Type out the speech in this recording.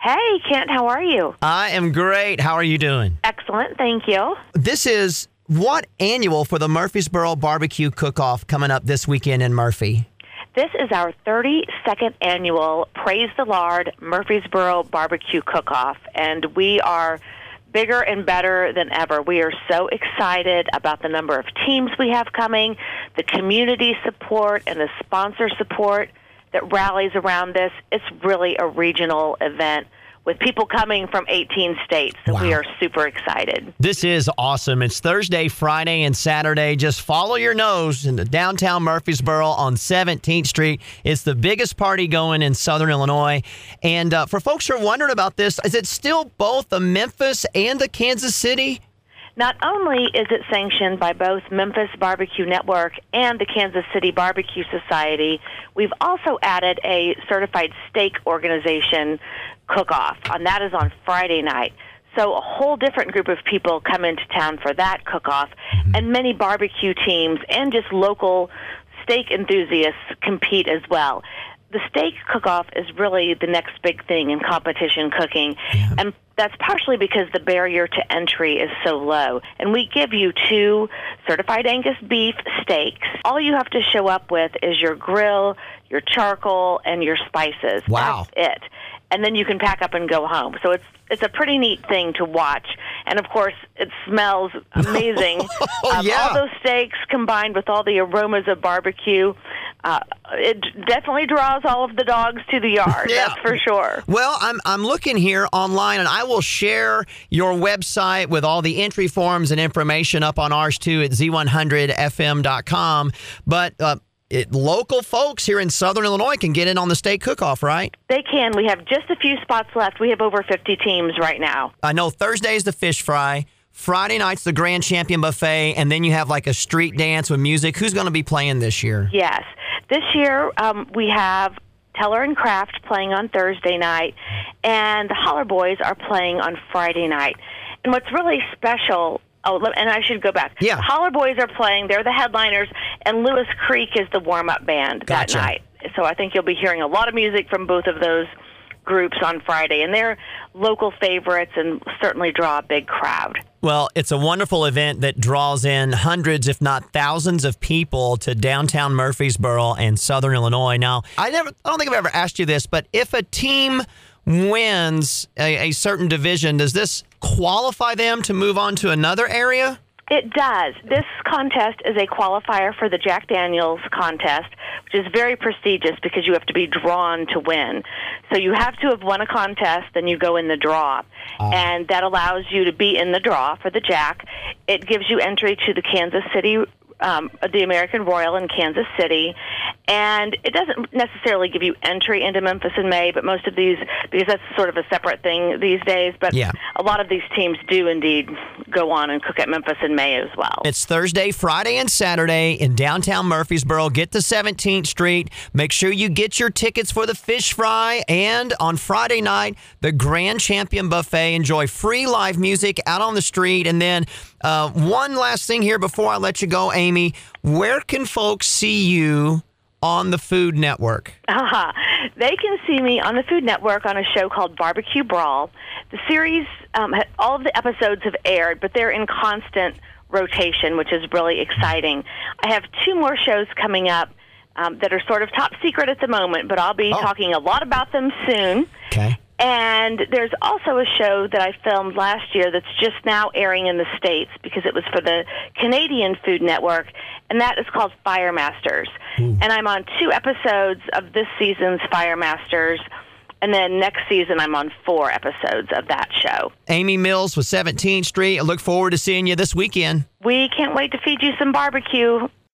Hey, Kent, how are you? I am great. How are you doing? Excellent, thank you. This is what annual for the Murfreesboro Barbecue Cook-Off coming up this weekend in Murphy? This is our 32nd annual Praise the Lord Murfreesboro Barbecue Cook-Off, and we are bigger and better than ever. We are so excited about the number of teams we have coming, the community support, and the sponsor support that rallies around this. It's really a regional event with people coming from 18 states, so we are super excited. This is awesome. It's Thursday, Friday, and Saturday. Just follow your nose in the downtown Murfreesboro on 17th Street. It's the biggest party going in Southern Illinois. And for folks who are wondering about this, is it still both the Memphis and the Kansas City? Not only is it sanctioned by both Memphis Barbecue Network and the Kansas City Barbecue Society, we've also added a certified steak organization cook-off, and that is on Friday night. So a whole different group of people come into town for that cook-off, and many barbecue teams and just local steak enthusiasts compete as well. The steak cook-off is really the next big thing in competition cooking, and that's partially because the barrier to entry is so low. And we give you 2 certified Angus beef steaks. All you have to show up with is your grill, your charcoal, and your spices. Wow. That's it. And then you can pack up and go home. So it's a pretty neat thing to watch. And, of course, it smells amazing. All those steaks combined with all the aromas of barbecue, it definitely draws all of the dogs to the yard, that's for sure. Well, I'm looking here online, and I will share your website with all the entry forms and information up on ours, too, at z100fm.com. But local folks here in Southern Illinois can get in on the steak cook-off, right? They can. We have just a few spots left. We have over 50 teams right now. I know Thursday's the fish fry. Friday night's the Grand Champion Buffet, and then you have like a street dance with music. Who's going to be playing this year? Yes. This year we have Teller and Craft playing on Thursday night, and the Holler Boys are playing on Friday night. And what's really special... Oh, and I should go back. Yeah. The Holler Boys are playing. They're the headliners, and Lewis Creek is the warm-up band that night. So I think you'll be hearing a lot of music from both of those groups on Friday, and they're local favorites and certainly draw a big crowd. Well, it's a wonderful event that draws in hundreds, if not thousands, of people to downtown Murfreesboro and Southern Illinois. Now, I don't think I've ever asked you this, but if a team wins a certain division, does this qualify them to move on to another area? It does. This contest is a qualifier for the Jack Daniels contest, which is very prestigious because you have to be drawn to win. So you have to have won a contest, then you go in the draw. And that allows you to be in the draw for the Jack. It gives you entry to the Kansas City, the American Royal in Kansas City. And it doesn't necessarily give you entry into Memphis in May, but most of these, because that's sort of a separate thing these days, but a lot of these teams do indeed go on and cook at Memphis in May as well. It's Thursday, Friday, and Saturday in downtown Murfreesboro. Get to 17th Street. Make sure you get your tickets for the fish fry. And on Friday night, the Grand Champion Buffet. Enjoy free live music out on the street. And then one last thing here before I let you go, Amy. Where can folks see you on the Food Network? They can see me on the Food Network on a show called Barbecue Brawl. The series, all of the episodes have aired, but they're in constant rotation, which is really exciting. I have 2 more shows coming up that are sort of top secret at the moment, but I'll be talking a lot about them soon. Okay. And there's also a show that I filmed last year that's just now airing in the States because it was for the Canadian Food Network, and that is called Fire Masters. And I'm on 2 episodes of this season's Fire Masters, and then next season I'm on 4 episodes of that show. Amy Mills with 17th Street. I look forward to seeing you this weekend. We can't wait to feed you some barbecue.